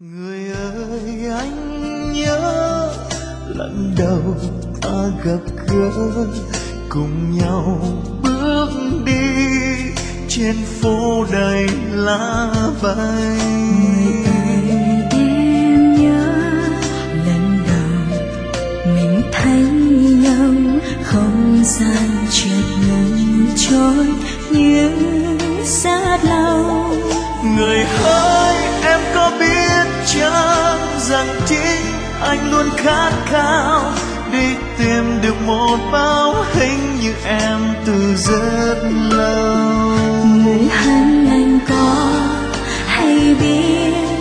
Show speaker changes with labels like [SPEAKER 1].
[SPEAKER 1] Người ơi anh nhớ lần đầu ta gặp gỡ, cùng nhau bước đi trên phố đầy lá vàng.
[SPEAKER 2] Người ơi em nhớ lần đầu mình thấy nhau, không gian chợt ngừng trôi như xa lâu.
[SPEAKER 1] Người ơi em có biết chăng rằng chính anh luôn khát khao đi tìm được một báo hình như em từ rất lâu.
[SPEAKER 2] Người hân anh có hay biết